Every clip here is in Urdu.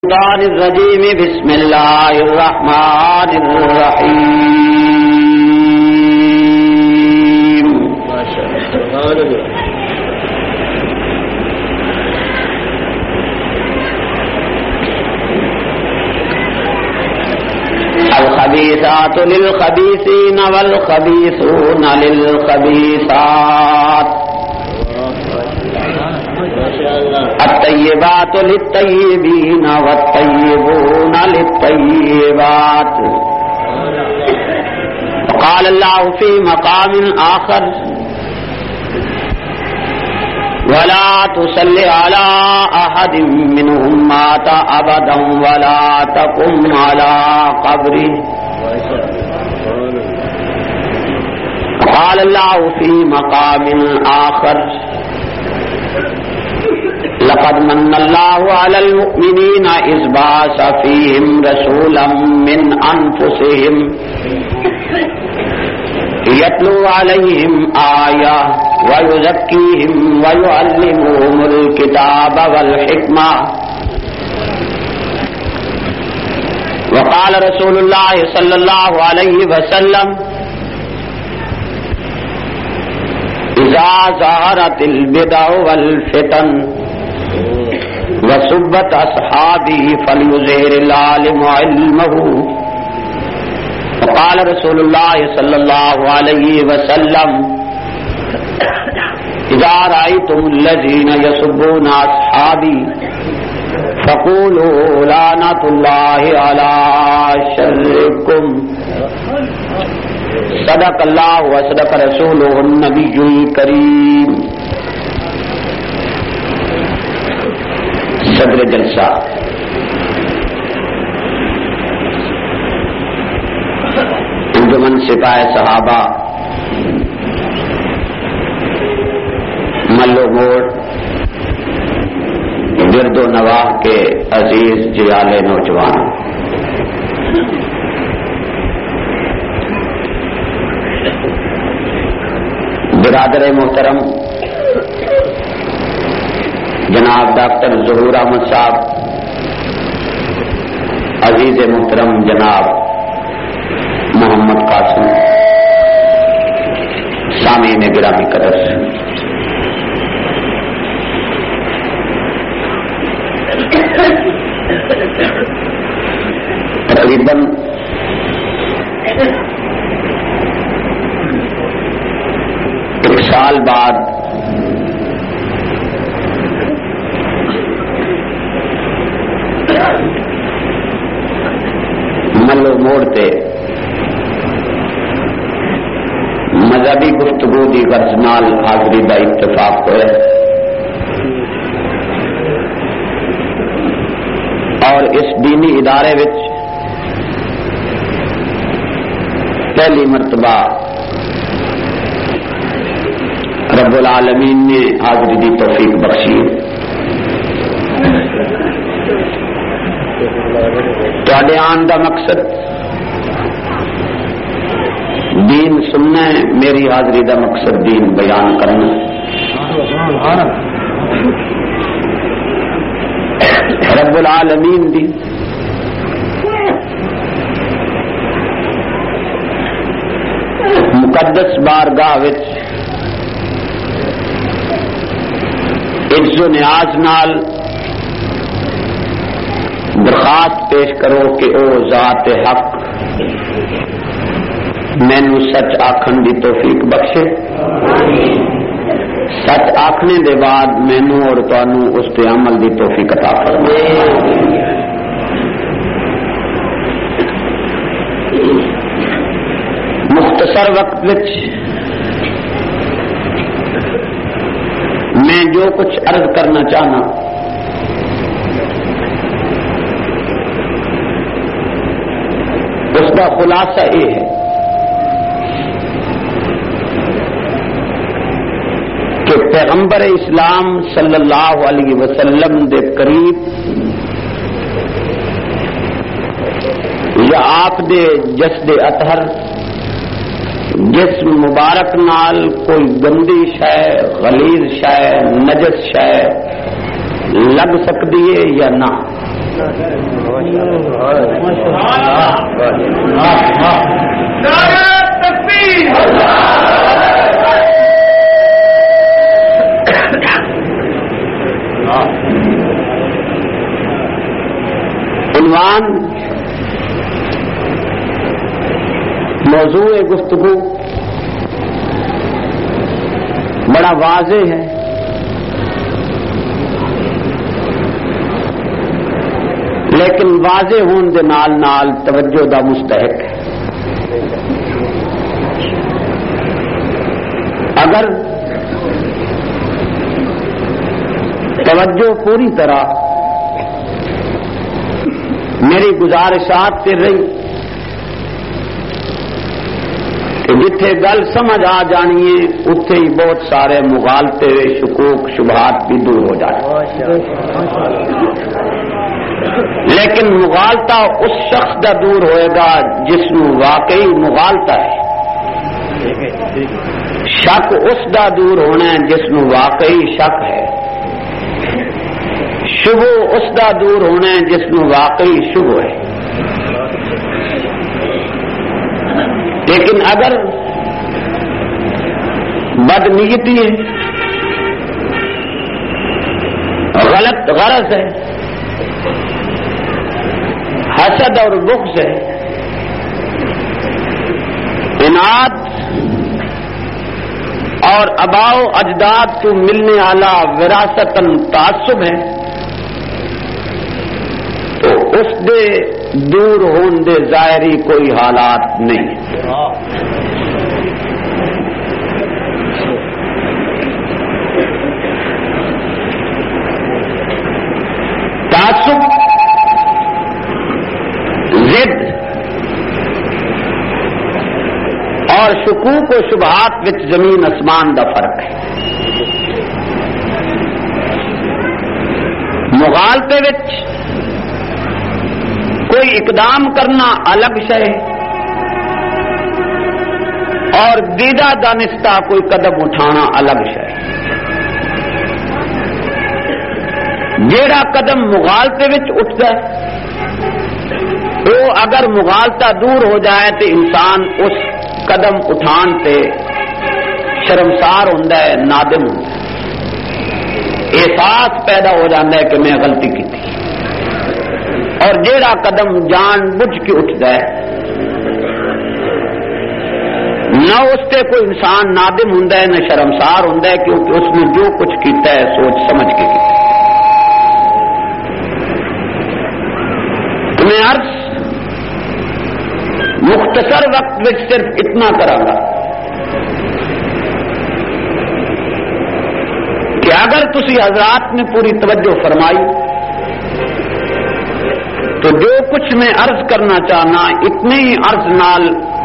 الشيطان الرجيم بسم الله الرحمن الرحيم الخبيثات للخبيثين والخبيثون للخبيثات الطيبات للطيبين والطيبون للطيبات. قال الله في مقام آخر ولا تصل على أحد منهم مات أبدا ولا تقم على قبره. قال الله في مقام آخر لقد من الله على المؤمنين إذ بعث فيهم رسولا من أنفسهم يتلو عليهم آية ويزكيهم ويعلمهم الكتاب والحكمة. وقال رسول الله صلى الله عليه وسلم إذا ظهرت البدع والفتن وسبت أصحابه فليظهر العالم علمه. وقال رسول الله صلى الله عليه وسلم إذا رأيتم الذين يسبون أصحابي فقولوا لعنة الله على شركم. صدق اللہ وصدق رسولہ النبی الکریم. صدر جلسہ انجمن سپاہ صحابہ ملو موڑ گرد و نواح کے عزیز جیال نوجوانوں، برادر محترم جناب ڈاکٹر ظہور احمد صاحب، عزیز محترم جناب محمد قاسم، سامعین گرامی قدر، تقریباً ایک سال بعد ملو موڑ تے مذہبی گفتگو دی غرض نال حاضری دا اتفاق ہوئے اور اس دینی ادارے وچ پہلی مرتبہ رب العالمین نے حاضری دی توفیق بخشی. تواڈے آن دا مقصد دین سننا ہے، میری حاضری دا مقصد دین بیان کرنا. رب العالمین دی مقدس بارگاہ وچ عز و نیاز نال درخواست پیش کرو کہ او ذات حق مینو سچ آکھن دی توفیق بخشے، سچ آکھنے دے بعد مینو اور تانوں اس تے عمل دی توفیق عطا فرمائے. مختصر وقت وچ میں جو کچھ عرض کرنا چاہنا اس کا خلاصہ یہ ہے کہ پیغمبر اسلام صلی اللہ علیہ وسلم دے قریب یا آپ دے جسد اطہر جسم مبارک نال کوئی گندی شے، غلیظ شے، نجس شے لگ سکتی ہے یا نہ. عنوان موضوع گفتگو بڑا واضح ہے، لیکن واضح ہون دے نال نال توجہ دا مستحق ہے۔ اگر توجہ پوری طرح میری گزارشات سے رہی کہ جتھے گل سمجھ آ جانی ہے اتھے ہی بہت سارے مغالطے شکوک شبہات بھی دور ہو جاتے، لیکن مغالطہ اس شخص کا دور ہوئے گا جس نو واقعی مغالطہ ہے، شک اس کا دور ہونا ہے جس نو واقعی شک ہے، شبہ اس کا دور ہونا ہے جس نو واقعی شبہ ہے۔ لیکن اگر بدنیتی ہے، غلط غرض ہے، حسد اور بغض ہے، اناد اور آباء و اجداد کو ملنے والا وراثتاً تعصب ہے، تو اس دے دور ہون دے ظاہری کوئی حالات نہیں۔ تعصب، ضد اور شکوک و شبہات وچ زمین اسمان دا فرق ہے۔ مغالطے وچ کوئی اقدام کرنا الگ شے اور دیدہ دانستہ کوئی قدم اٹھانا الگ شے۔ جیڑا قدم مغالطے وچ اٹھتا ہے وہ اگر مغالطہ دور ہو جائے تو انسان اس قدم اٹھان تے شرمسار ہوندا ہے، نادم ہوندا ہے، احساس پیدا ہو جاتا ہے کہ میں غلطی کی تھی۔ اور جیڑا قدم جان بوجھ کے اٹھتا ہے نہ اس سے کوئی انسان نادم ہوندا ہے نہ شرمسار ہوندا ہے، کیونکہ اس نے جو کچھ کیتا ہے سوچ سمجھ کے کیتا ہے۔ میں عرض مختصر وقت میں صرف اتنا کراں گا کہ اگر تسی حضرات نے پوری توجہ فرمائی تو جو کچھ میں عرض کرنا چاہنا اتنے ہی عرض نال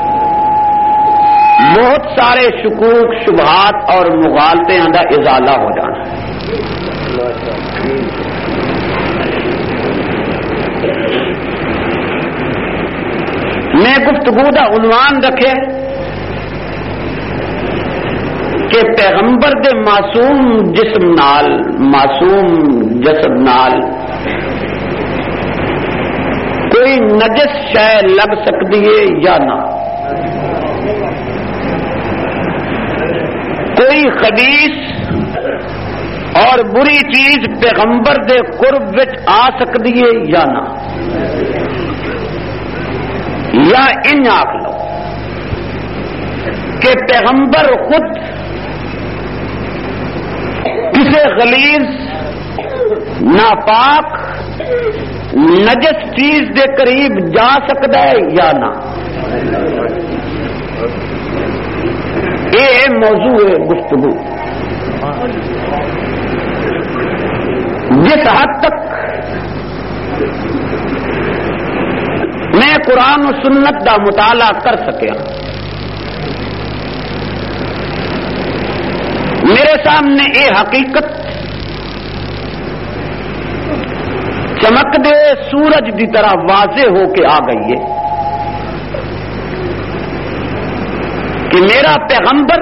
بہت سارے شکوک شبہات اور مغالطے دا ازالہ ہو جانا۔ میں گفتگو دا عنوان رکھے کہ پیغمبر دے معصوم جسم نال، معصوم جسد نال کوئی نجس شے لگ سکتی ہے یا نہ، کوئی خبیث اور بری چیز پیغمبر دے قرب وچ آ سکتی ہے یا نہ، یا ان آخ لو کہ پیغمبر خود کسی غلیظ ناپاک نجس چیز دے قریب جا سکتا ہے یا نہ۔ یہ موضوع ہے گفتگو۔ جس حد تک میں قرآن و سنت دا مطالعہ کر سکیا میرے سامنے یہ حقیقت چمک دے سورج دی طرح واضح ہو کے آ گئی ہے کہ میرا پیغمبر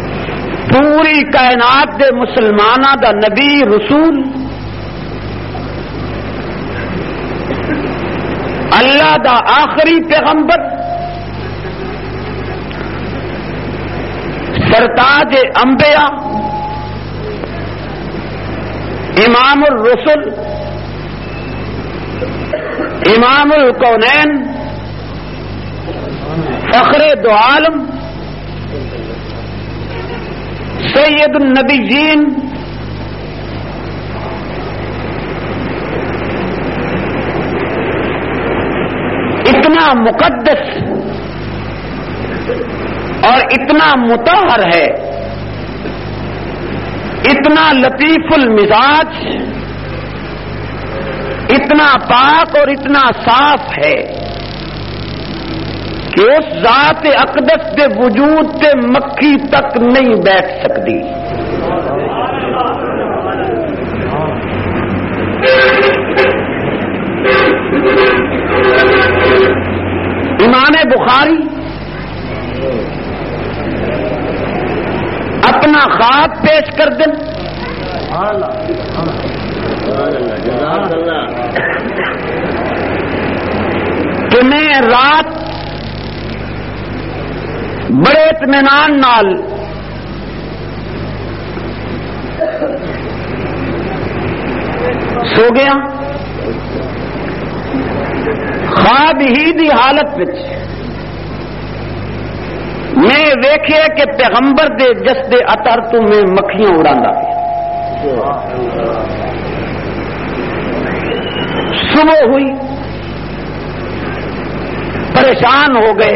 پوری کائنات دے مسلمانہ دا نبی رسول دا آخری پیغمبر سرتاج انبیاء امام الرسل امام الکونین فخر دو عالم سید النبیین اتنا مقدس اور اتنا مطہر ہے، اتنا لطیف المزاج، اتنا پاک اور اتنا صاف ہے کہ اس ذات اقدس کے وجود سے مکھی تک نہیں بیٹھ سکتی۔ امام بخاری اپنا خواب پیش کر دیں کہ میں رات بڑے اطمینان نال سو گیا، خواب ہی دی حالت وچ میں ویکھیا کہ پیغمبر دے جسد اطہر تو میں مکھیاں اڑاندا پیا۔ صبح ہوئی، پریشان ہو گئے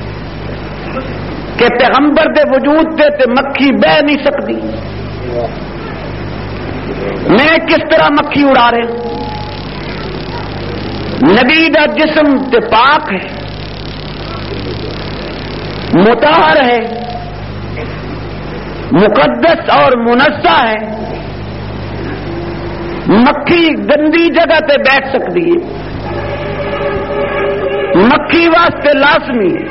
کہ پیغمبر دے وجود تے مکھی بہ نہیں سکتی، میں کس طرح مکھی اڑا رہے؟ نبی دا جسم تے پاک ہے، مطہر ہے، مقدس اور منزہ ہے، مکھی گندی جگہ تے بیٹھ سکتی ہے، مکھی واسطے لازمی ہے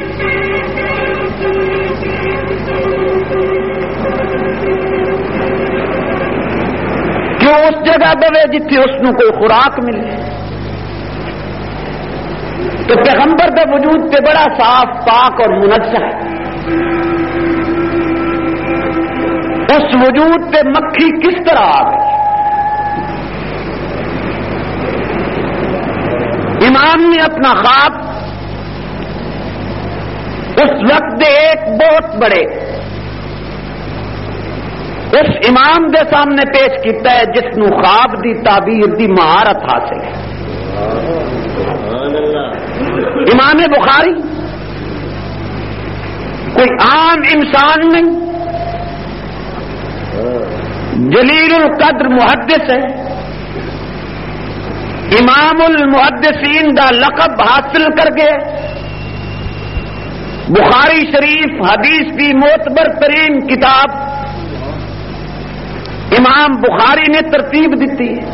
کہ اس جگہ بوے جتھے اس نو کوئی خوراک ملے۔ تو پیغمبر کا وجود تے بڑا صاف پاک اور منزہ ہے، اس وجود تے مکھی کس طرح آ گئی؟ امام نے اپنا خواب اس وقت ایک بہت بڑے اس امام دے سامنے پیش کیتا ہے جس نو خواب دی تعبیر دی مہارت حاصل ہے۔ امام بخاری کوئی عام انسان نہیں، جلیل القدر محدث ہے، امام المحدثین دا لقب حاصل کر گئے۔ بخاری شریف حدیث کی معتبر ترین کتاب امام بخاری نے ترتیب دیتی ہے۔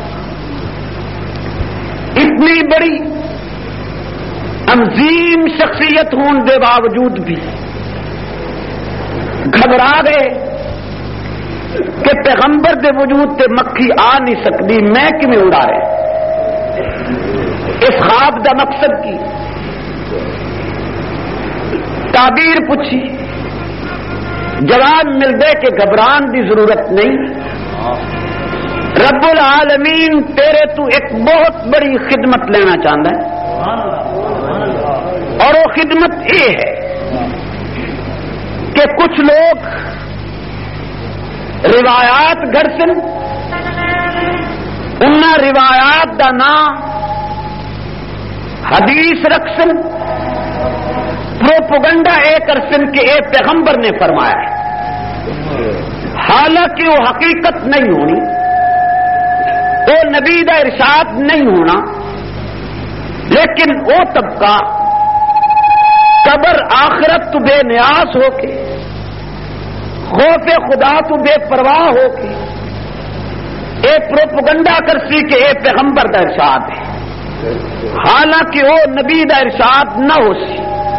اتنی بڑی عظیم شخصیت ہونے کے باوجود بھی گھبرا گئے کہ پیغمبر دے وجود تے مکھی آ نہیں سکتی، میں کیویں اڑا رہے؟ اس خواب دا مقصد کی تعبیر پوچھی، جواب مل دے کہ گھبران دی ضرورت نہیں، رب العالمین تیرے تو ایک بہت بڑی خدمت لینا چاہتا ہے، اور وہ خدمت یہ ہے کہ کچھ لوگ روایات گھڑ سن، ان روایات دا نام حدیث رکھ سن، پروپیگنڈا اے کر سن کہ اے پیغمبر نے فرمایا ہے، حالانکہ وہ حقیقت نہیں ہونی، وہ نبی دا ارشاد نہیں ہونا، لیکن وہ طبقہ قبر آخرت تو بے نیاز ہو کے، خوف خدا تو بے پرواہ ہو کے اے پروپیگنڈا کرسی کہ اے پیغمبر دا ارشاد ہے، حالانکہ وہ نبی دا ارشاد نہ ہو سی۔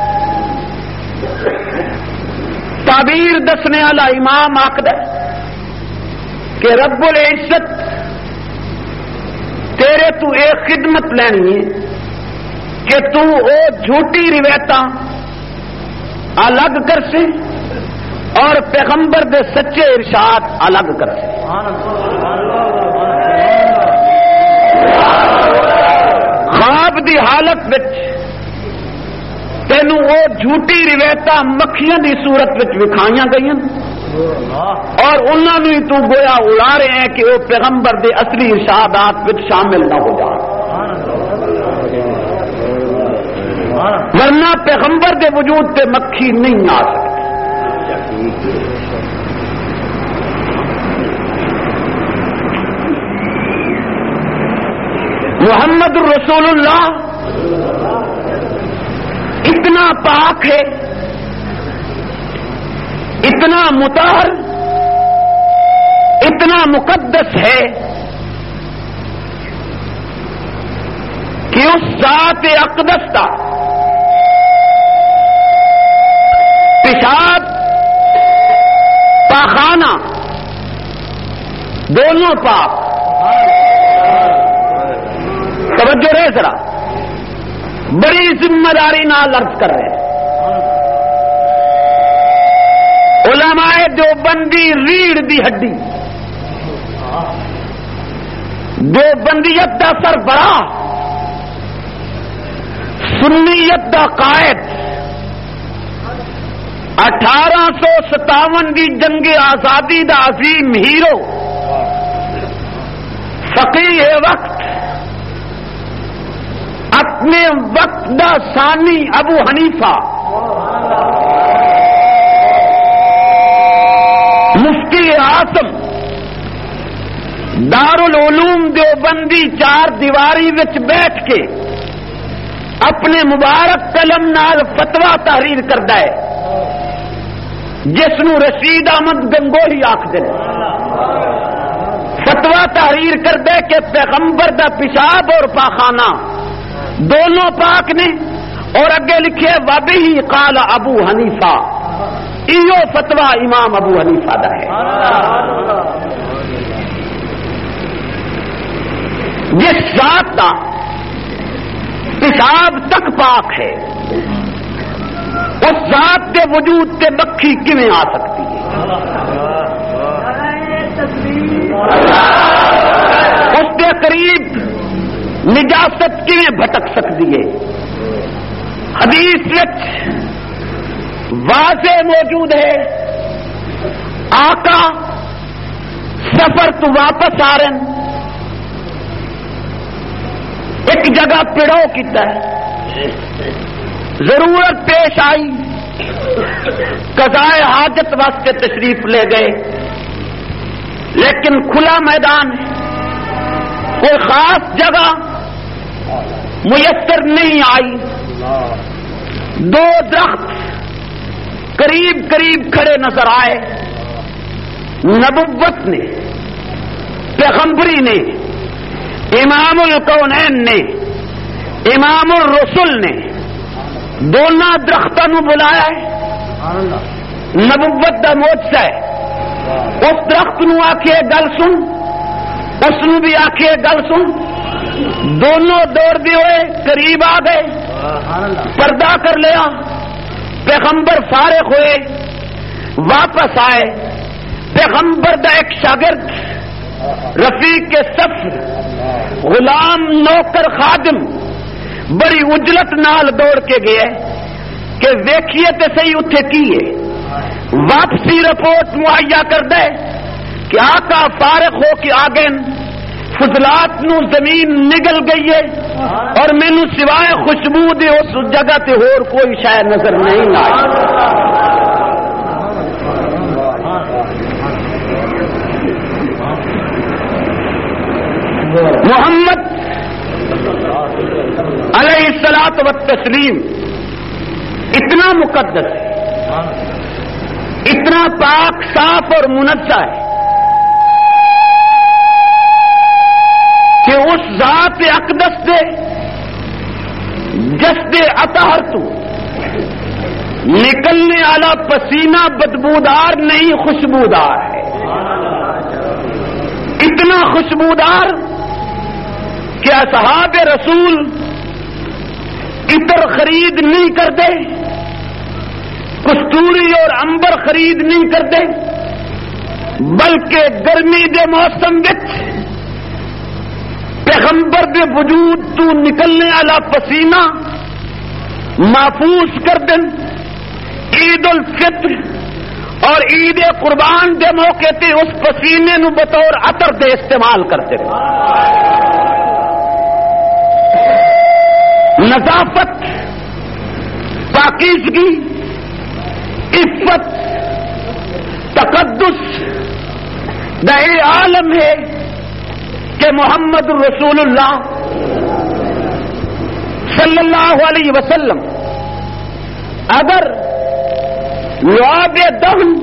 تعبیر دسنے والا امام آخد کہ رب العزت تیرے تو ایک خدمت لینی ہے کہ تو او جھوٹی روایتاں الگ کر سے اور پیغمبر دے سچے ارشاد الگ کر سے. خواب دی حالت وچ تینوں او جھوٹی روایتاں مکھیاں دی صورت وچ وکھائیاں گئیاں اور انہاں نوں تو گویا اڑا رہے ہیں کہ وہ پیغمبر دے اصلی ارشادات وچ شامل نہ ہو جان، ورنہ پیغمبر دے وجود تے مکھی نہیں آ سکتی. محمد رسول اللہ اتنا پاک ہے، اتنا مطہر، اتنا مقدس ہے کہ اس ذات اقدس کا پیشاب پاخانہ دونوں پاک. توجہ رہے ذرا، بڑی ذمہ داری نال عرض کر رہے ہیں. علماء دیوبندی ریڑھ دی ہڈی، دیوبندیت دا سربراہ، سنیت دا قائد، 1857 دی جنگ آزادی دا عظیم ہیرو، فقیہ وقت، اپنے وقت دا ثانی ابو حنیفہ، مفتی اعظم، دارالعلوم دیوبندی چار دیواری وچ بیٹھ کے اپنے مبارک قلم نال فتویٰ تحریر کردا ہے جس نو رشید احمد گنگوہی آکھدے نے. فتویٰ تحریر کردا ہے کہ پیغمبر دا پیشاب اور پاخانہ دونوں پاک نے، اور اگے لکھے وبہ قال ابو حنیفہ، ایو فتویٰ امام ابو حنیفہ دا ہے. جس ذات کا پیشاب تک پاک ہے اس ذات کے وجود تے مکھی کیویں آ سکتی ہے؟ اس کے قریب نجاست کیویں بھٹک سکتی ہے؟ حدیث وچ واضح موجود ہے، آقا سفر تو واپس آ رہے ہیں، ایک جگہ پڑو کیتا ہے، ضرورت پیش آئی، قضائے حاجت واسطے تشریف لے گئے، لیکن کھلا میدان ہے، کوئی خاص جگہ میسر نہیں آئی. دو درخت قریب قریب کھڑے نظر آئے. نبوت نے، پیغمبری نے، امام الکونین نے، امام الرسل نے دونوں درختوں کو بلایا ہے. نبوت دا معجزہ ہے. اس درخت نو آکھے گل سن، اس نو بھی آکھے گل سن. دونوں دوڑتے ہوئے قریب آ گئے، پردہ کر لیا. پیغمبر فارغ ہوئے، واپس آئے. پیغمبر دا ایک شاگرد رفیق کے سفر، غلام، نوکر، خادم بڑی اجلت نال دوڑ کے گئے کہ ویکھیے تے صحیح اتھے کی ہے. واپسی رپورٹ مہیا کر دے کہ آقا فارغ ہو کے آگے فضلات نو زمین نگل گئی ہے اور مینوں سوائے خوشبو دے اس جگہ تے ہور کوئی شے نظر نہیں آئی. محمد علیہ الصلوۃ والتسلیم اتنا مقدس ہے، اتنا پاک، صاف اور منزہ ہے کہ اس ذات اقدس سے جس دے اطہر تو نکلنے والا پسینہ بدبودار نہیں، خوشبودار ہے. اتنا خوشبودار کہ اصحاب رسول عطر خرید نہیں کرتے، کستوری اور انبر خرید نہیں کرتے، بلکہ گرمی دے موسم وچ پیغمبر دے وجود تو نکلنے والا پسینہ محفوظ کر دن، عید الفطر اور عید قربان دے موقع تے اس پسینے نو بطور عطر دے استعمال کرتے رہے۔ نظافت، پاکیزگی، عفت، تقدس دا یہ عالم ہے کہ محمد رسول اللہ صلی اللہ علیہ وسلم اگر لعاب دہن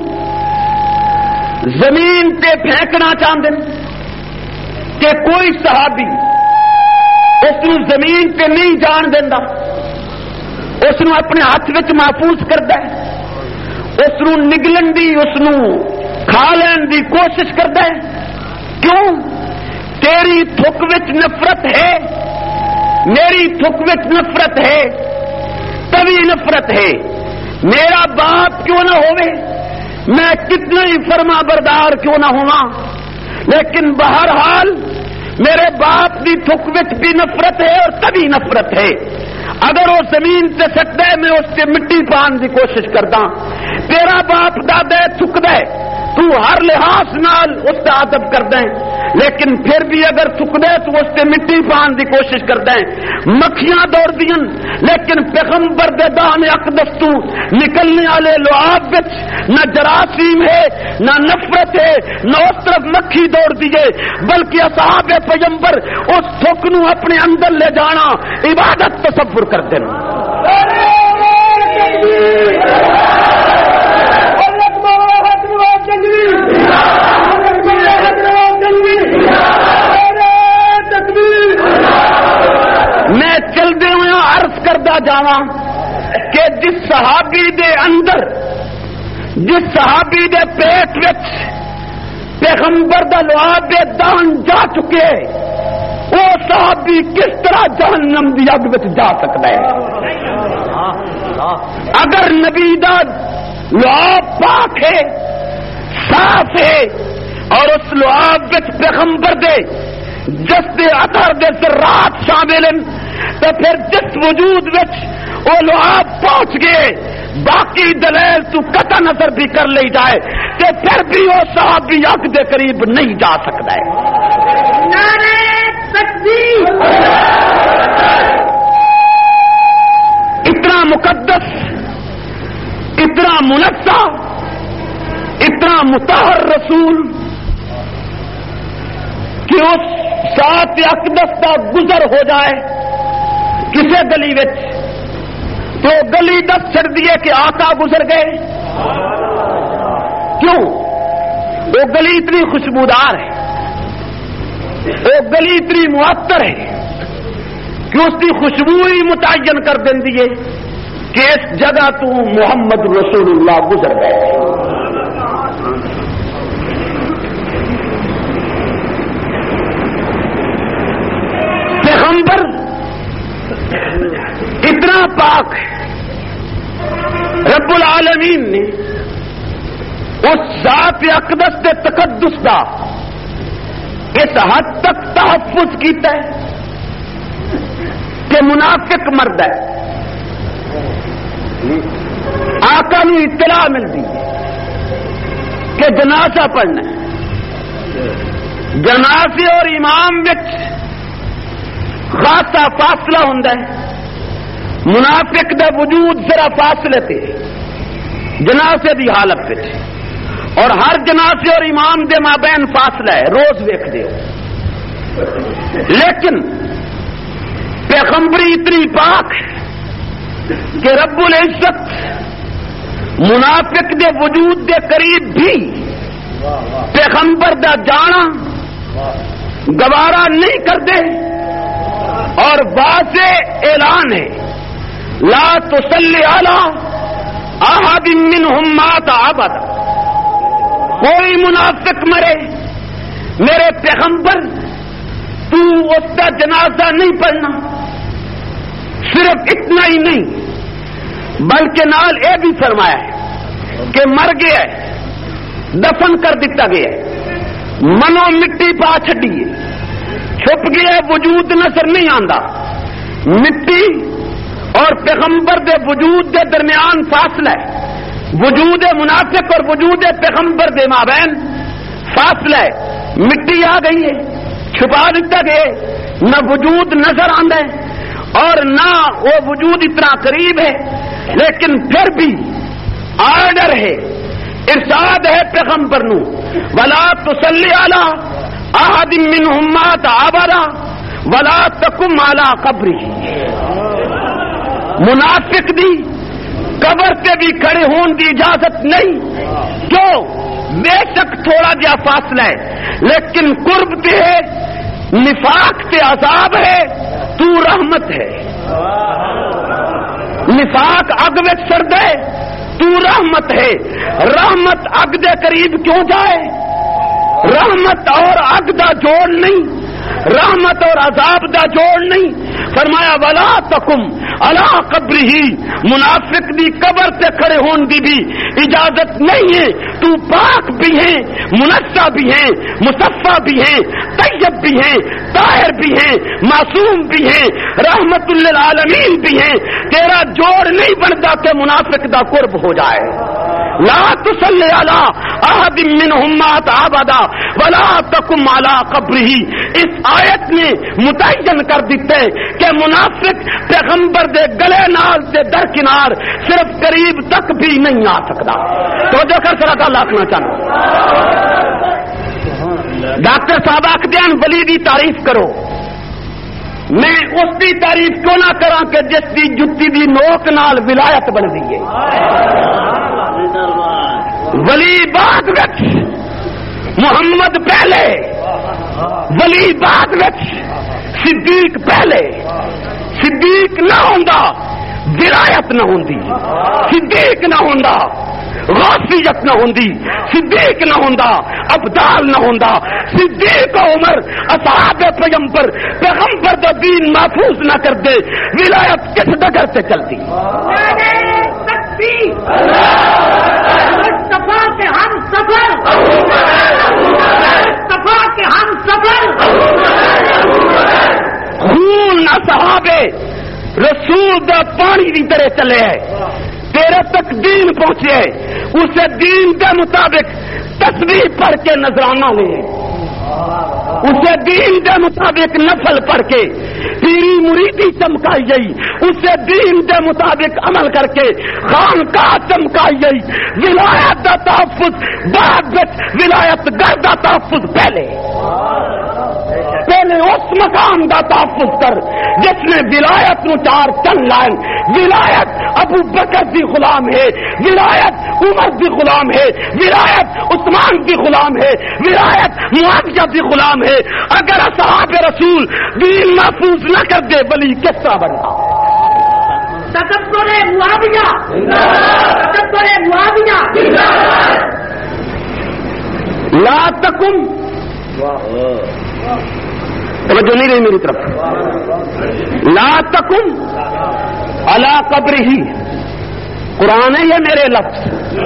زمین پہ پھینکنا چاہتے کہ کوئی صحابی اس نو زمین پہ نہیں جان دینا، اس نو اپنے ہاتھ وچ محفوظ کردا ہے، اس نو نگلن دی، اس نو کھا لین دی کوشش کردا ہے۔ کیوں؟ تیری تھک وچ نفرت ہے، میری تھک وچ نفرت ہے، تبھی نفرت ہے۔ میرا باپ کیوں نہ ہوئے، میں کتنا ہی فرما بردار کیوں نہ ہوا، لیکن بہرحال میرے باپ دی تھک وچ بھی نفرت ہے اور تبھی نفرت ہے۔ اگر وہ زمین سے سٹتا ہے میں اس سے مٹی پان کی کوشش کرتا۔ تیرا باپ دادا تھکدا ہے، تو ہر لحاظ نال اس کا ادب کردا ہے، لیکن پھر بھی اگر تھکدا ہے تو اس سے مٹی پان کی کوشش کردا ہے۔ مکھیاں دوڑ دیاں، لیکن پیغمبر دے دان اقدس تو نکلنے والے لعاب وچ نہ جراثیم ہے، نہ نفرت ہے، نہ اس طرف مکھی دوڑ دیے، بلکہ اصحاب پیغمبر اس تھک نو اپنے اندر لے جانا عبادت تصور کرتے ہیں۔ میں چلتے ہوئے عرض کرتا جاواں کہ جس صحابی دے اندر، جس صحابی دے پیٹ وچ پیغمبر دا لعاب دہن جا چکے، وہ صحابی کس طرح جہنم دی اگ وچ جا سکتا ہے؟ اگر نبی دا لعاب پاک ہے، صاف ہے، اور اس لعاب وچ پیغمبر دے جس دے اثر دے ذرات شامل ہیں، تو پھر جس وجود وچ وہ لعاب پہنچ گئے، باقی دلیل تو قطع نظر بھی کر لی جائے کہ پھر بھی وہ صحابی اگ دے قریب نہیں جا سکتا ہے۔ نعرہ تکبیر! اتنا مقدس، اتنا منزہ، اتنا مطہر رسول کہ اس ذات اقدس کا گزر ہو جائے کسے گلی وچ تو گلی دس چھڑ دیے کہ آقا گزر گئے۔ کیوں؟ وہ گلی اتنی خوشبودار ہے، وہ گلی اتنی معطر ہے کہ اس کی خوشبو ہی متعین کر دیں ہے کہ اس جگہ تو محمد رسول اللہ گزر گئے۔ پیغمبر اتنا پاک، رب العالمین نے اس ذات اقدس کے تقدس کا اس حد تک تحفظ کیتا ہے کہ منافق مرد ہے، آقا نو اطلاع ملتی کہ جنازہ پڑھنا ہے، جنازے اور امام وچ خاصا فاصلہ ہوندا ہے، منافق دا وجود ذرا فاصلے تے جنازے دی حالت وچ، اور ہر جنازے اور امام دے مابین فاصلہ ہے، روز ویکھ دیو، لیکن پیغمبری اتنی پاک کہ رب العزت منافق دے وجود دے قریب بھی پیغمبر دا جانا گوارا نہیں کر دے، اور واضح اعلان ہے لا تصلی علی احد منہم مات ابدا، کوئی منافق مرے میرے پیغمبر تو اس کا جنازہ نہیں پڑھنا، صرف اتنا ہی نہیں بلکہ نال یہ بھی فرمایا ہے کہ مر گیا ہے، دفن کر دیتا گیا ہے، منو مٹی پا چھڈی ہے، چھپ گیا ہے، وجود نظر نہیں آندا۔ مٹی اور پیغمبر دے وجود دے درمیان فاصلہ ہے، وجود منافق اور وجود پیغمبر دے مابین فاصلہ ہے۔ مٹی آ گئی ہے، چھپا دیتا گیا، نہ وجود نظر آندا ہے اور نہ وہ وجود اتنا قریب ہے، لیکن پھر بھی آرڈر ہے، ارشاد ہے پیغمبر نو ولا تصلی علی احد منهم مات ابدا ولا تقم علی قبره۔ منافق دی قبر تے بھی کھڑے ہون دی اجازت نہیں، کیوں؟ بے شک تھوڑا جہا فاصلہ ہے لیکن قرب تے ہے، نفاق تے عذاب ہے، تو رحمت ہے۔ نفاق اگ وچ سرد ہے، تو رحمت ہے۔ رحمت اگ دے قریب کیوں جائے؟ رحمت اور اگ دا جوڑ نہیں، رحمت اور عذاب دا جوڑ نہیں۔ فرمایا ولا تقم علی قبرہ، منافق دی قبر تے کھڑے ہون دی بھی اجازت نہیں ہے، تو پاک بھی ہیں، منزہ بھی ہیں، مصفہ بھی ہیں، طیب بھی ہیں، طاہر بھی ہیں، معصوم بھی ہیں، رحمت للعالمین بھی ہیں، تیرا جوڑ نہیں بنتا کہ منافق دا قرب ہو جائے۔ لا تصلی علی احد منهم مات ابدا ولا تقم علی قبرہ۔ اس آیت نے متعین کر دیتے کہ منافق پیغمبر دے گلے نال سے درکنار صرف قریب تک بھی نہیں آ سکتا۔ تو جو کر سر گل آخنا چاہوں، ڈاکٹر صاحب آخدین ولی دی تعریف کرو، میں اس دی تعریف کیوں نہ کراں کہ جس دی جتی دی نوک نال ولایت بن دی ہے۔ ولی بعد وچ محمد پہلے، ولی بعد وچ صدیق پہلے۔ صدیق نہ ہوندا ولایت نہ ہوندی، صدیق نہ ہوندا غوثیت نہ ہوندی، صدیق نہ ہوندا ابدال نہ ہوندا۔ صدیق عمر اصحاب پیغمبر دا دین محفوظ نہ کر دے، ولایت کس ڈگر سے چلتی؟ مصطفیٰ کے ہم سفر، مصطفیٰ کے ہم سفر، خون صحابے رسول دا پانی کی طرح چلے ہے، تیرے تک دین پہنچے، اسے دین کے مطابق تسبیح پڑھ کے نذرانہ لے، اسے دین کے مطابق نفل پڑھ کے پیری مریدی چمکائی گئی، اسے دین کے مطابق عمل کر کے خانقاہ چمکائی گئی۔ ولایت دا تحفظ بعد وچ، ولایت گر دا تحفظ پہلے اس مقام دا تحفظ کر جس نے ولایت نو چار چند لائن۔ ولایت ابو بکر دی غلام ہے، ولایت عمر دی غلام ہے، ولایت عثمان دی غلام ہے، ولایت معاویہ دی غلام ہے۔ اگر اصحاب رسول دین محفوظ نہ کر دے ولی کس طرح بنتا؟ تکبر معاویہ، تکبر معاویہ، لا تکم، توجہ نہیں رہی میری طرف، لا تکم علی قبرہ، قرآن ہے یہ میرے لفظ،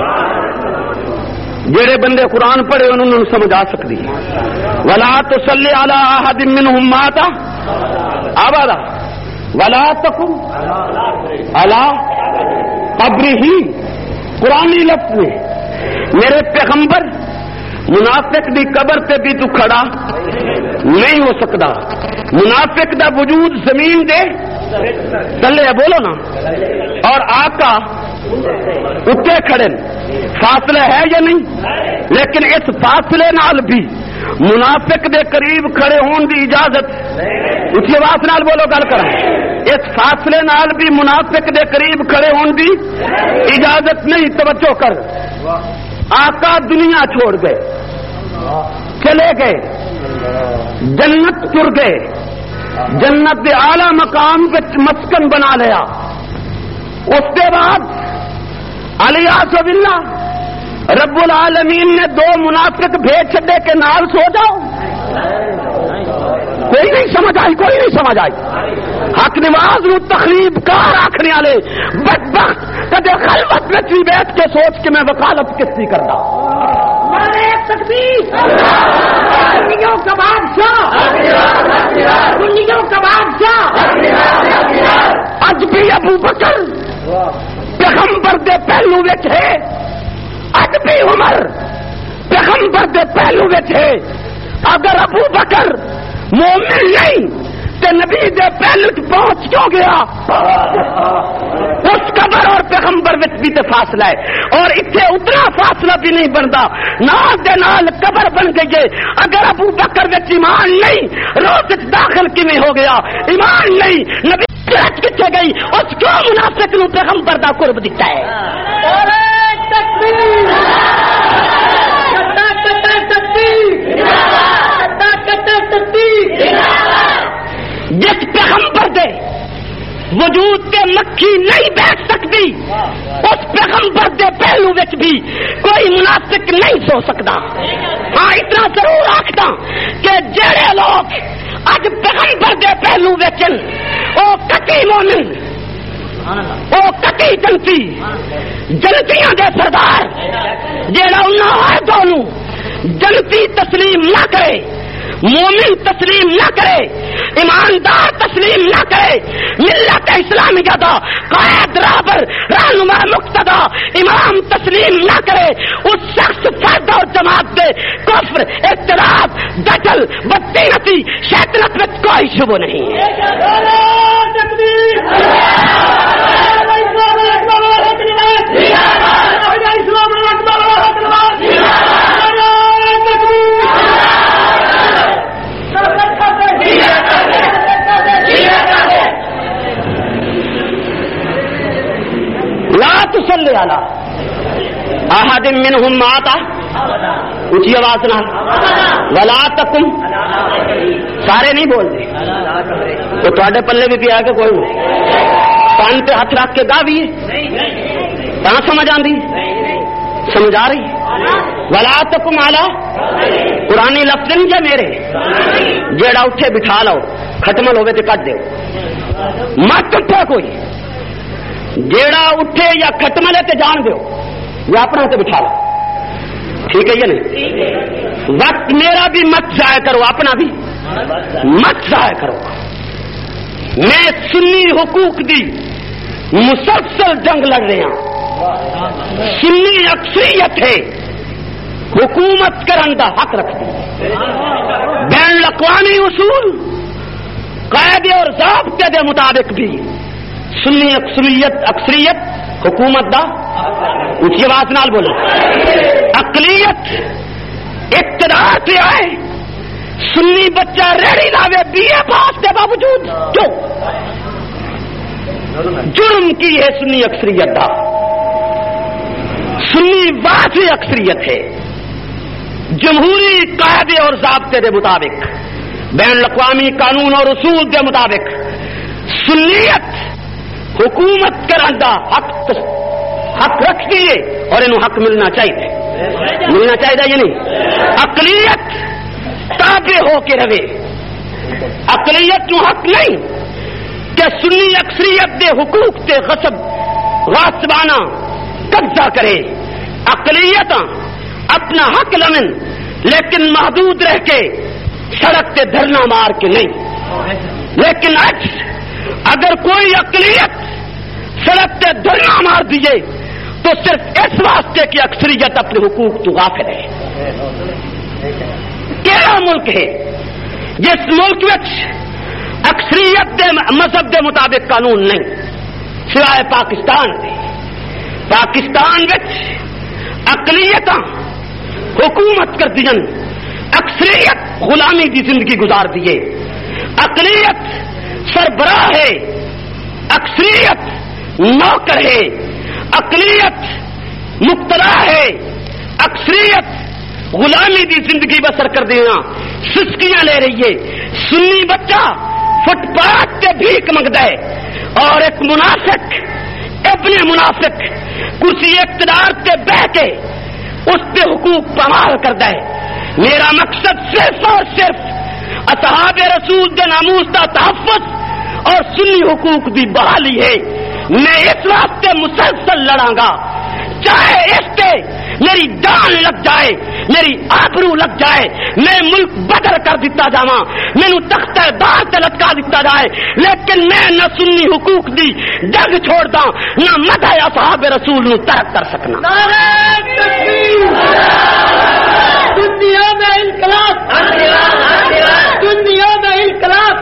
جڑے بندے قرآن پڑھے انہوں نے سمجھ آ سکتی ہے۔ ولا تصلی علی احد منهم مات ابدا ولا تقم علی قبرہ، قرآنی لفظ میں میرے پیغمبر منافق دی قبر تے بھی تو کھڑا نہیں ہو سکتا۔ منافق دا وجود زمین دے تلے، بولو نا، اور آقا اٹھے کھڑے، فاصلہ ہے یا نہیں؟ لیکن اس فاصلے نال بھی منافق دے قریب کھڑے ہون دی اجازت، اسی آواز نال بولو گل کریں، اس فاصلے نال بھی منافق دے قریب کھڑے ہون دی اجازت نہیں۔ توجہ کر، آقا دنیا چھوڑ گئے، چلے گئے، جنت تر گئے، جنت دے اعلی مقام پہ مسکن بنا لیا، اس کے بعد الیاذ باللہ رب العالمین نے دو منافق بھیج چھڈے کے نال سو جاؤ۔ کوئی نہیں سمجھ آئی، کوئی نہیں سمجھ آئی. حق نواز نو تقریب کار آکھنے والے بدبخت کدے خلوت وچ بھی بیٹھ کے سوچ کے میں وکالت کس دی کردا. نعرہ تکبیر، دنیوں کا بادشاہ، دنیوں کا بادشاہ. اج بھی ابو بکر پیغمبر دے پہلو وچ ہے، اج بھی عمر پیغمبر دے پہلو وچ ہے. اگر ابو بکر مومن نہیں تے نبی دے پہلو پہنچ کیوں گیا؟ اس قبر اور پیغمبر وچ بھی تے فاصلہ ہے، اور اتنے اتنا فاصلہ بھی نہیں بنتا. نال دے نال قبر بن گئی ہے. اگر ابو بکر وچ ایمان نہیں، روز داخل کیویں ہو گیا؟ ایمان نہیں، نبی کتنے گئی؟ اس کیوں منافق نو پیغمبر دا قرب دیتا ہے؟ جس پیغمبر دے وجود تے مکھی نہیں بیٹھ سکتی، اس پیغمبر دے پہلو وچ بھی کوئی منافق نہیں سو سکتا. ہاں اتنا ضرور آکھدا کہ جڑے لوگ اج پیغمبر دے پہلو وچن او کتی مومن، او کتی جنتی، جنتیاں دے سردار جیڑا انہاں دونوں جنتی تسلیم نہ کرے، مومن تسلیم نہ کرے، ایماندار تسلیم نہ کرے، ملت اسلامیہ دا قائد رہبر رہنما مقتدا امام تسلیم نہ کرے، اس شخص فرد اور جماعت دے کفر، اختلاف، دجل، بددینتی، شیطنت میں کوئی شبہ نہیں ہے. لا تصلی علی احد منہم مات، اونچی آواز نہ، ولا تقم، سارے نہیں بولتے تو تھوڑے پلے بھی پیا کہ کوئی کان پہ ہاتھ رکھ کے گا بھی کہاں سمجھ آندی؟ سمجھ آ رہی؟ ولا تقم علی قرآنی لفظ نہیں جے میرے، جیڑا اٹھے بٹھا لو، ختمل ہوئے تے کٹ دیو، مت اٹھے کوئی. جیڑا اٹھے یا کھٹملے تے جان دیو یا اپنا تے بٹھا لو. ٹھیک ہے یہ نہیں؟ وقت میرا بھی مت ضائع کرو، اپنا بھی مت ضائع کرو. میں سنی حقوق دی مسلسل جنگ لڑ رہے ہیں. سنی اکثریت ہے، حکومت کرن دا حق رکھتی، بین الاقوامی اصول قاعدے اور ضابطے دے مطابق بھی سنی اکثریت حکومت دا اونچی آواز نال بولو. اقلیت اقتدار پہ آئے، سنی بچہ ریڑی لاوے بی اے پاس کے باوجود کیوں؟ جرم کی ہے سنی اکثریت دا. سنی واضح اکثریت ہے، جمہوری قاعدے اور ضابطے دے مطابق، بین الاقوامی قانون اور اصول دے مطابق سنیت حکومت کرن دا حق رکھتی ہے اور انہوں حق ملنا چاہیے. ملنا چاہیے یا نہیں؟ اقلیت تابع ہو کے رہے، اقلیت نو حق نہیں کہ سنی اکثریت دے حقوق تے غصبانہ قبضہ کرے. اقلیت اپنا حق لمن لیکن محدود رہ کے سڑک تے دھرنا مار کے نہیں. لیکن اگر کوئی اقلیت سڑک تے دھرنا مار دیے تو صرف اس واسطے کہ اکثریت اپنے حقوق تو غافل ہے. کیڑا ملک ہے جس ملک وچ اکثریت دے مذہب دے مطابق قانون نہیں؟ سوائے پاکستان دے. پاکستان وچ اقلیت حکومت کر دین، اکثریت غلامی دی زندگی گزار دیے. اقلیت سربراہ ہے، اکثریت نوکر ہے، اقلیت مبتلا ہے، اکثریت غلامی دی زندگی بسر کر دینا، سسکیاں لے رہی ہے. سنی بچہ فٹ پاتھ تے بھیک منگتا ہے اور ایک منافق ابن منافق کرسی اقتدار تے بہ کے اس پہ حقوق پامال کرتا ہے. میرا مقصد صرف اور صرف اصحاب رسول دے ناموس دا تحفظ اور سنی حقوق دی بحالی ہے. میں اس واسطے مسلسل لڑاں گا، چاہے اس سے میری جان لگ جائے، میری آبرو لگ جائے، میں ملک بدر کر دیتا جاواں، مینوں تختہ دار تے لٹکا دیتا جائے، لیکن میں نہ سنی حقوق دی جنگ چھوڑ داں، نہ مدح اصحاب رسول نو ترک کر سکنا. دنیا میں انقلاب، دنیا میں انقلاب.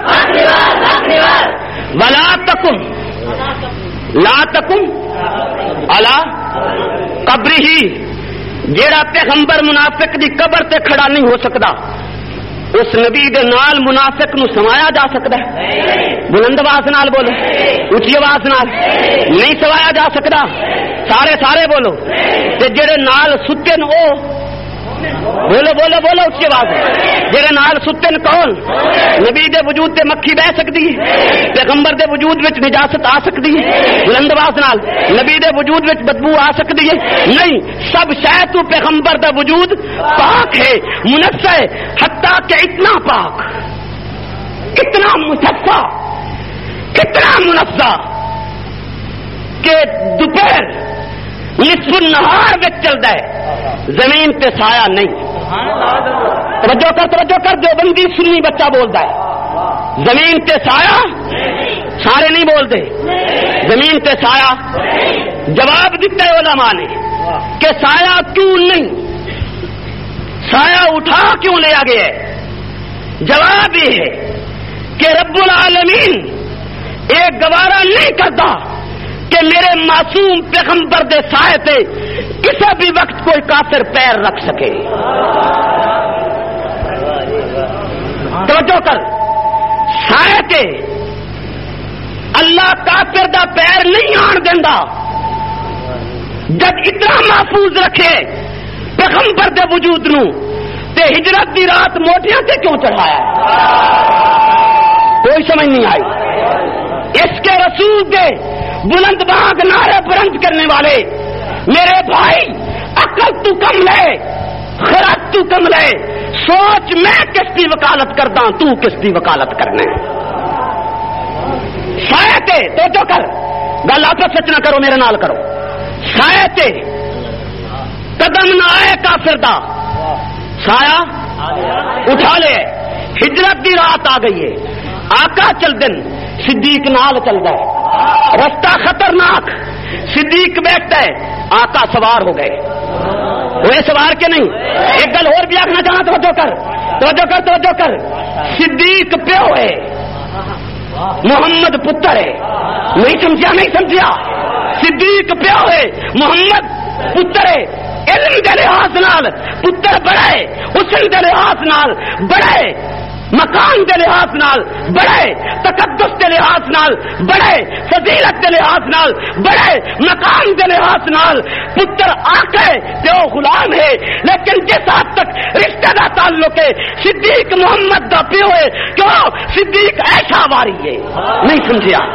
ولا تکم لا تکم علی قبرہ، جیڑا پیغمبر منافق دی قبر تے کھڑا نہیں ہو سکتا، اس نبی دے نال منافق نو سمایا جا سکتا ہے؟ بلند آواز نال بولو، اونچی آواز نال. نہیں سمایا جا سکتا. سارے بولو. تے جڑے نال ستے نو بولو بولو بولو اونچی آواز. جڑے نال ستے نے کون؟ نبی دے وجود تے مکھی بہ سکتی ہے، پیغمبر دے وجود وچ نجاست آ سکتی ہے؟ بلند آواز نال. نبی دے وجود وچ بدبو آ سکتی ہے؟ نہیں. سب شے تو پیغمبر دا وجود پاک ہے، منزہ ہے، حتیٰ کہ اتنا پاک، اتنا مصفا، اتنا منزہ کہ دوپہر نصف النہار وچ چلدا ہے، زمین تے سایہ نہیں. توجہ کر جو بندی سنی بچہ بولتا ہے. زمین تے سایہ سارے نہیں بولتے. زمین تے سایہ جواب دیتا ہے علماء نے کہ سایہ کیوں نہیں، سایہ اٹھا کیوں لیا گیا ہے؟ جواب یہ ہے کہ رب العالمین ایک گوارا نہیں کرتا کہ میرے معصوم پیغمبر دے سائے تے کسی بھی وقت کوئی کافر پیر رکھ سکے. توجہ کر، سائے تے اللہ کافر دا پیر نہیں آن دیندا. جب اتنا محفوظ رکھے پیغمبر دے وجود نو تے ہجرت دی رات موٹیاں تے کیوں چڑھایا؟ کوئی سمجھ نہیں آئی. اس کے رسول کے بلند باغ نعرے بلند کرنے والے میرے بھائی، عقل تو کم لے، خرد تو کم لے، سوچ میں کس کی وکالت کرتا ہوں، تو کس کی وکالت کرنا ہے؟ شاید تو جو کر گل آپس سچ نہ کرو، میرے نال کرو. شاید قدم نہ آئے کافر دا، سایہ اٹھا لے. ہجرت دی رات آ گئی ہے، آقا چل دن، صدیق نال چل گئے. رستہ خطرناک، صدیق بیٹھتا ہے، آقا سوار ہو گئے. وہ سوار کے نہیں. ایک گل اور بھی آخنا چاہنا، توجہ کر. صدیق پیو ہے، محمد پتر ہے. نہیں سمجھا. صدیق پیو ہے، محمد پتر ہے. علم دے لحاظ نال پتر بڑا ہے، حسن دے لحاظ نال بڑا ہے، مکان دے لحاظ نال بڑے، تقدس دے لحاظ نال بڑے، فضیلت دے لحاظ نال بڑے، مقام دے لحاظ نال پتر آقا ہے تے او غلام ہے. لیکن جس حد تک رشتہ دا تعلق ہے، صدیق محمد دا پیو ہے. کیوں؟ صدیق ایسا واری ہے. نہیں سمجھیا؟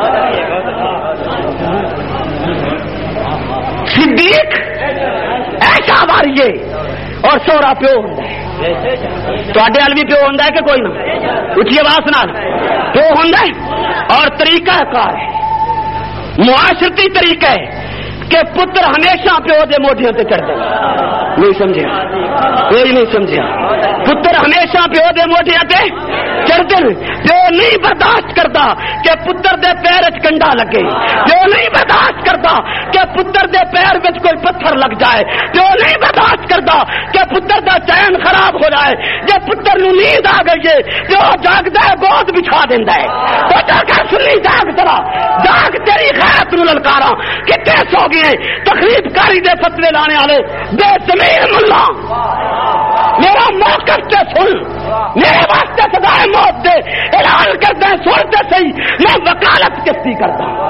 صدیق ایسا واری ہے اور سورا پیو ہوندا ہے. تواڈے ال بھی پیو ہوندا ہے کہ کوئی نہ؟ اچھی آواز نال پیو ہوندا ہے. اور طریقہ کار ہے، معاشرتی طریقہ ہے کہ پتر ہمیشہ پیو دے موڈیاں تے چڑھ جائے. نہیں سمجھیا؟ کوئی نہیں سمجھیا. پتر ہمیشہ پیو دے موڈیاں تے چڑھ دے. پیو نہیں برداشت کرتا کہ پتر دے پیر وچ کنڈا لگے. پیو نہیں برداشت کرتا کہ پتر دے پیر وچ کوئی پتھر لگ جائے. پیو نہیں برداشت کرتا کہ پتر دا چین خراب ہو جائے. جب پتر نو نیند آ گئی ہے پیو جاگدا ہے، گود بچھا دیندا ہے. تو جا کر سنی جاگ ذرا، جاگ تیری غیرت نو للکاراں. کتے سو گئے تقریب کاری دے فتوے لانے والے بے زمین ملا. میرا موقف تے سن، میرے واسطے سزائے موت دے اعلان کرتے ہیں. سنتے صحیح، میں وکالت کس کی کرتا ہوں.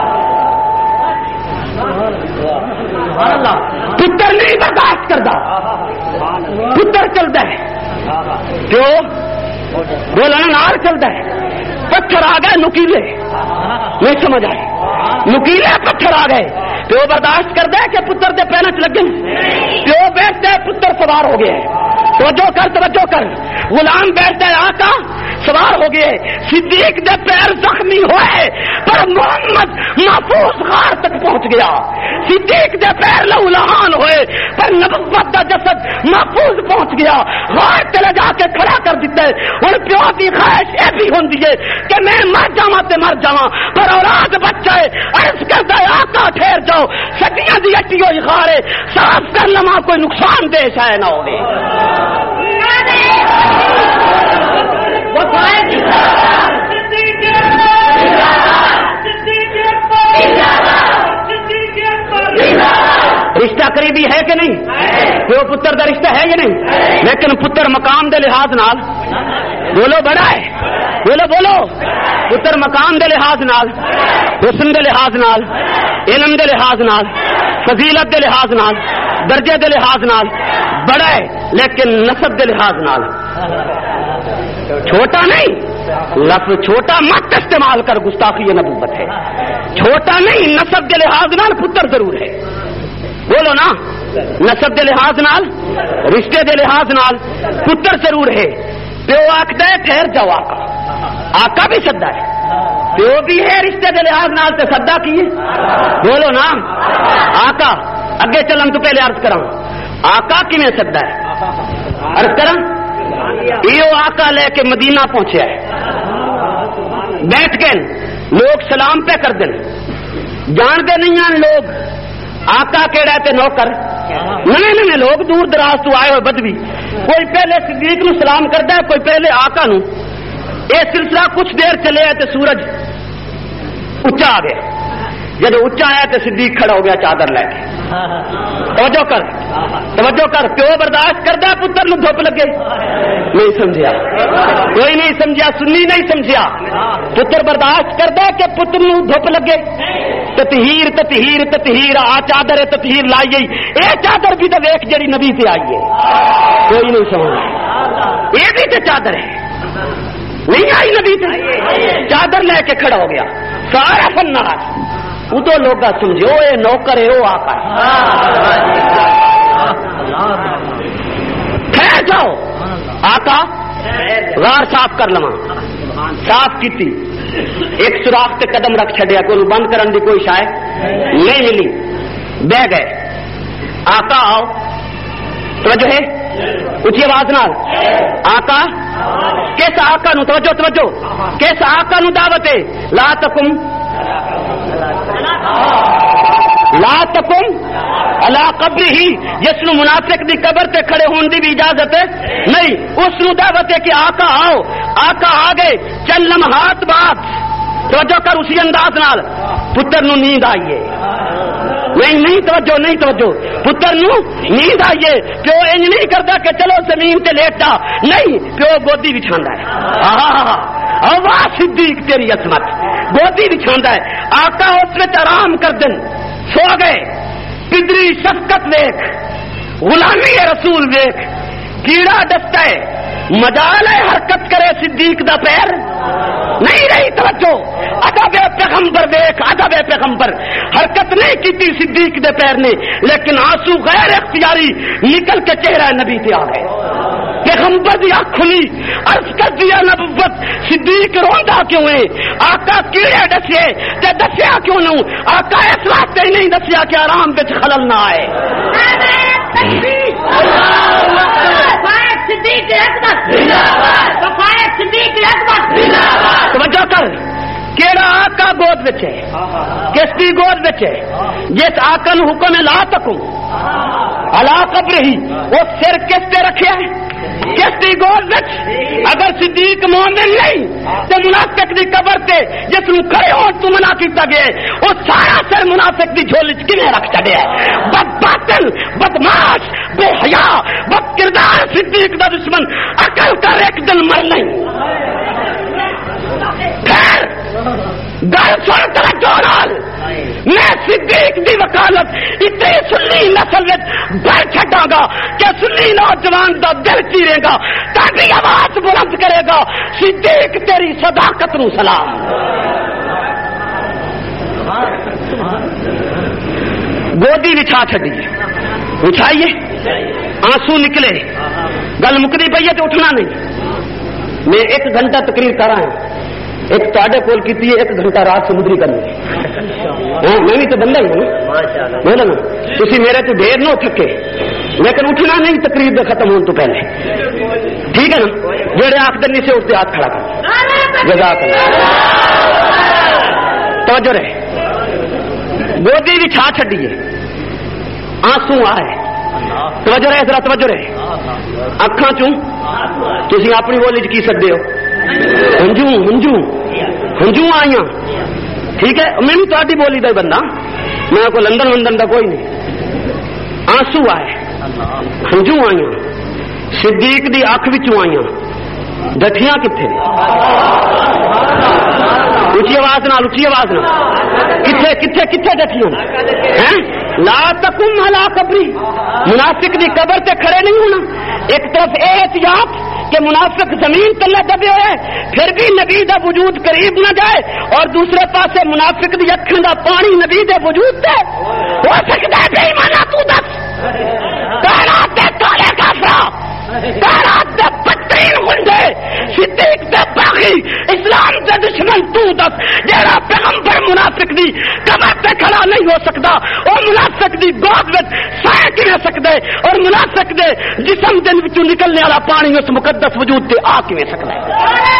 پتر نہیں برداشت کرتا، پتر چلتا ہے. کیوں؟ بولنا نار چلتا ہے. پتھر آ گئے نکیلے، نہیں سمجھ آئے. نکیلے پتھر آ گئے، پیو برداشت کرتا ہے کہ پتر دے پینچ لگے. پیو بیٹھتے پتر سوار ہو گیا ہے. توجہ کر غلام بیٹھتا ہے، آقا سوار ہو گئے، صدیق دے پیر زخمی ہوئے پر محمد محفوظ غار تک پہنچ گیا، صدیق دے پیر لہولہان ہوئے پر نبوت دا جسد محفوظ پہنچ گیا، غار تلے جا کے کھڑا کر دیتا ہے۔ ہن پیو دی خواہش یہ بھی ہوندی ہے کہ میں مر جاواں پر اولاد بچہ ہے، عرض کردا ہے آقا ٹھہر جاؤ، صدیاں دی اٹی ہوئی غار ہے، صاف کر لواں کوئی نقصان دہ شے نہ ہوے۔ رشتہ قریبی ہے کہ نہیں؟ پیو پتر دا رشتہ ہے یا نہیں؟ لیکن پتر مقام دے لحاظ نال بولو بڑا ہے، بولو پتر مقام دے لحاظ نال، حسن دے لحاظ نال، علم دے لحاظ نال، فضیلت دے لحاظ نال، درجے دے لحاظ نال بڑا ہے، لیکن نسب دے لحاظ نال چھوٹا نہیں۔ لفظ چھوٹا مت استعمال کر، گستاخی نبوت ہے۔ چھوٹا نہیں، نسب دے لحاظ نال پتر ضرور ہے، بولو نا، نسب دے لحاظ نال، رشتے دے لحاظ نال پتر ضرور ہے۔ پیو آکھدا ہے ٹھہر جاؤ آقا بھی سدا ہے، پیو بھی ہے رشتے دے لحاظ نال تے سدا کی ہے، بولو نا آقا۔ اگے چلن تو پہلے عرض کراں آقا کیویں سدا ہے، عرض کراں یہ آقا لے کے مدینہ پہنچیا ہے، بیٹھ گئے لوگ سلام پہ کر دیں، جان دے نہیں ہیں لوگ آقا کیڑا تے نوکر، نئے لوگ دور دراز تو آئے ہوئے بدوی، کوئی پہلے صدیق نو سلام کردا ہے، کوئی پہلے آقا نو۔ یہ سلسلہ کچھ دیر چلے تے سورج اچا آ گیا، جب اچا آیا تو صدیق کھڑا ہو گیا چادر لے کے۔ توجہ کر پیو برداشت کردا پتر نو دھوپ لگے، نہیں سمجھیا، کوئی نہیں سمجھیا، سنی نہیں سمجھیا، پتر برداشت کردا کہ پتر نو دھوپ لگے۔ تطہیر آ چادر تطہیر لائی گئی، اے چادر بھی تو ویکھ جڑی نبی سے آئی ہے، کوئی نہیں سمجھا، یہ بھی تو چادر ہے، نہیں آئی نبی سے، چادر لے کے کھڑا ہو گیا سارا فناس۔ ادو لوگ سمجھو اے نوکر ہے، وہ آقا ہے۔ ٹھہر جاؤ آقا، غار صاف کر لواں، صاف کیتی، ایک سوراخ تے قدم رکھ چھڈیا، کوئی بند کرن دی کوئی شاید نہیں ملی، بہ گئے۔ آقا آؤ، توجہ ہے اچھی آواز نال، آقا کس آقا نو، توجہ کس آقا نو دعوت ہے، لا تکم علی قبر ہی، جس نو منافق دی قبر تے کھڑے ہون دی بھی اجازت ہے نہیں، اس نو دعوت ہے کہ آقا آؤ۔ آقا آ گئے، چند لمحات بعد توجہ کر اسی انداز نال پتر نو نیند آئیے، نہیں توجہ پتر نو نیند آئیے، پیو انج نہیں کردا کہ چلو زمین تے لیٹ جا، نہیں پیو گودی بچھاندا ہے، واہ صدیق تیری عظمت، گودی بچھاندا ہے۔ آقا اس وچ آرام کر دن، سو گئے، پدری شفقت ویکھ، غلامی رسول ویکھ، کیڑا ڈستا ہے، مجال ہے حرکت کرے صدیق دا پیر نہیں رہی، توجہ ادب پیغمبر ویکھ، ادب پیغمبر، حرکت نہیں کیتی صدیق دے پیر نے، لیکن آنسو غیر اختیاری نکل کے چہرہ نبی تے آ گئے، پیغمبر دی آنکھ کھلی، عرض کر دیا نبوت، صدیق روندا کیوں ہے، آقا کیڑے دسے تے دسیا کیوں نہ، آقا اس واسطے ہی نہیں دسیا کہ آرام وچ خلل نہ آئے۔ توجہ کر، کیڑا آقا گود وچ ہے، کس دی گود وچ ہے، جس آقا نو حکم لا تکم علی قبر ہی، وہ سر کس تے رکھیا ہے، کس دی گود وچ؟ اگر صدیق مومن نہیں تے منافق دی قبر تے جس نو کھڑے ہون تو منع کیتا گیا ہے، وہ سارا سر منافق دی جھولی وچ کیویں رکھ چھڈیا ہے؟ بد باطن، بدماش، بے حیا، بد کردار صدیق دا دشمن، عقل کر ایک دن مرنا ہی۔ خیر گل سن توجہ نال، میں صدیق دی وکالت اتنی سنی نسل وچ بھر چھڈاں گا کہ سنی نوجوان دا دل چیرے گا، تاکہ آواز بلند کرے گا، صدیق تیری صداقت نو سلام۔ گودی بچھا چھڈی، بچھائیے، آنسو نکلے، گل مکدی پئی ہے تو اٹھنا نہیں. میں 1 گھنٹہ تقریر کر رہا ہوں, ایک تے کول کی 1 گھنٹہ رات سمندری کرنی. میں بھی تو بندہ ہی ہوں بولو نا, تھی میرے تو ڈیر نہ تھکے, لیکن اٹھنا نہیں تقریر دے ختم ہونے تو پہلے. ٹھیک ہے نا, جڑے آخر نہیں سے اس سے ہاتھ کھڑا کر. جزاک اللہ. توجہ رہے, گودی بھی چھا چھڈیے, آنسو آئے. توجہ رہے, ذرا توجہ رہے. اکھاں چوں تسی اپنی بولی چ کی سکتے ہو, ہنجو ہنجو ہنجو آئیاں. ٹھیک ہے, میں بھی تاری بولی دا بندہ, میں کو لندن وندن دا کوئی نہیں. آنسو آئے, ہنجو آئیاں, صدیق دی اکھ وچوں آئیاں, ڈٹھیاں کتھے؟ اچھی آواز نال, اچھی آواز نال, کتھے کتھے کتھے ڈٹھیاں ہیں؟ لا تقم علی قبری, منافق دی قبر تے کھڑے نہیں ہونا. ایک طرف احتیاط کہ منافق زمین تلے دبے ہوئے پھر بھی نبی دا وجود قریب نہ جائے, اور دوسرے پاسے منافق دی اکھاں دا پانی نبی دے وجود تے ہو سکتا ہے. بے ایمانا تو دس, کائنات دے کالے کافرا, کائنات دے بدترین گنڈے, صدیق دے باغی, اسلام دے دشمن تو دس, جیڑا پیغمبر منافق دی قبر تے کھڑا نہیں ہو سکتا, اور منافق دی گود وچ سائے کیویں سکدے, اور منافق دے جسم دے وچوں نکلنے والا پانی اس مقدس وجود تے آ کیویں سکدا ہے؟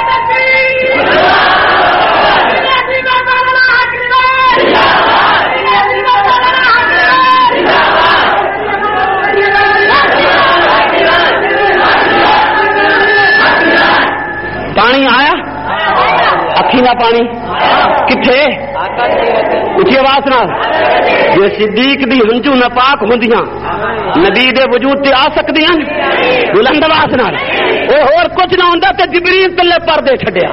پانی آیا, اکھی دا پانی کتھے؟ اچھی آواز نال. جے صدیق دی ہنجو ناپاک ہوندیاں نبی دے وجود تے آ سکدیاں, بلند آواز نال. اور کچھ نہ ہوندا تے جبریل تلے پردے چھڈیا.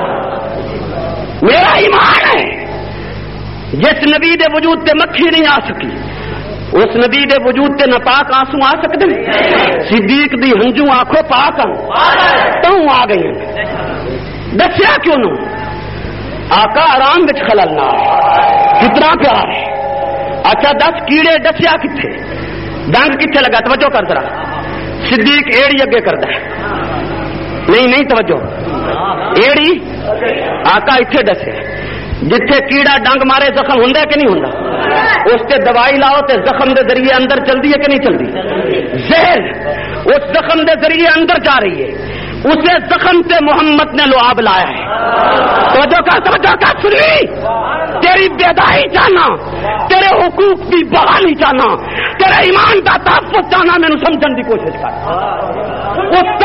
میرا ایمان ہے جس نبی دے وجود تے مکھی نہیں آ سکی, اس نبی دے وجود تے ناپاک آنسو آ سکدے؟ صدیق دی ہنجو آنکھوں پاک تو آ گئی. دسیا کیوں نو؟ آقا آرام وچ خلل نہ, کتنا پیار ہے. اچھا دس کیڑے دسیا کتھے, ڈنگ کتھے لگا؟ توجہ کر ذرا. صدیق ایڑی اگے کردا ہے, نہیں توجہ, ایڑی آقا ایتھے دسے جتھے کیڑا ڈنگ مارے زخم ہوندا کہ نہیں ہوندا, اس تے دوائی لاؤ تے زخم دے ذریعے اندر چلدی ہے کہ نہیں چلدی؟ زہر اس زخم دے ذریعے اندر جا رہی ہے, اسے زخم تے محمد نے لعاب لایا ہے. توجہ کا سنی, تیری بیداری چاہنا, تیرے حقوق کی بحالی چاہنا, تیرے ایمان کا تحفظ چاہنا, میں نے سمجھن کی کوشش کر.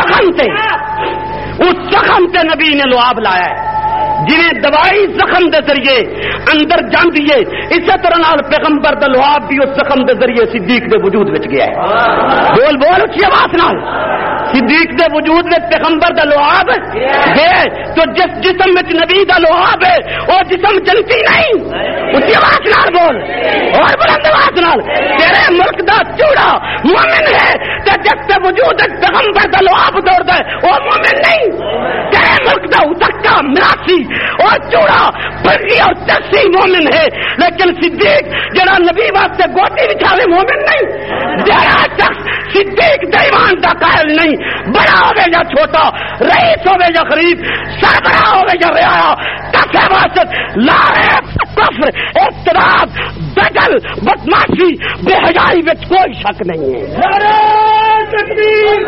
اس زخم تے نبی نے لعاب لایا ہے. جنہیں دوائی زخم دے ذریعے اندر جان دیے, اسی طرح نال پیغمبر دا لعاب بھی اس زخم دے ذریعے صدیق دے وجود وچ گیا ہے. بول اچھی آواز نال. صدیق دے وجود میں پیغمبر دا لعاب ہے, تو جس جسم میں نبی دا لعاب ہے وہ جسم جنتی نہیں. اسی آواز نال بول, اور بلند آواز نال. تیرے ملک دا چوڑا مومن ہے, تے جس تے وجود پیغمبر دا لعاب دوڑدا ہے وہ مومن نہیں. تیرے ملک دا اتکا مراسی اور چوڑا بڑی اور ترسی مومن ہے, لیکن صدیق جڑا نبی واسطے گوٹی بچھاوے مومن نہیں. جڑا شخص صدیق دے ایمان دا قائل نہیں, بڑا ہوے یا چھوٹا, رئیس ہوے یا غریب, سربراہ ہوے یا رعایا, کسے واسط لعنت, کفر, اعتراض, دجل, بدماشی, بے حیائی وچ کوئی شک نہیں ہے. نعرہ تکبیر,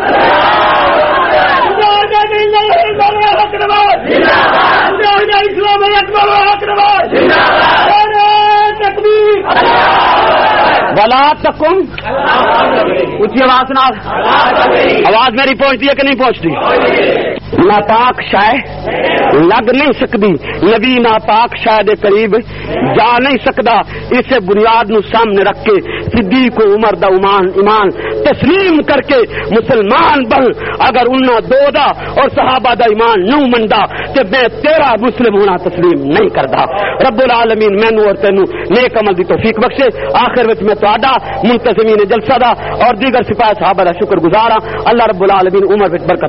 اسلام ولا تکم. اچھی آواز نال, آواز میری پہنچتی ہے کہ نہیں پہنچتی؟ ناپاک شے لگ نہیں سکتی, نبی ناپاک شے دے قریب جا نہیں سکتا. اسے بنیاد نو سامنے رکھ کے صدیق و عمر دا ایمان تسلیم کر کے مسلمان بن. اگر انہاں دو دا اور صحابہ دا ایمان نو مندا تے میں تیرا مسلم ہونا تسلیم نہیں کردا. رب العالمین مینوں اور تینوں نیک عمل دی توفیق بخشے. آخر وچ میں تہاڈا منتظمین جلسہ دا اور دیگر سپاہ صحابہ دا شکر گزار ہاں. اللہ رب العالمین عمر وچ برکت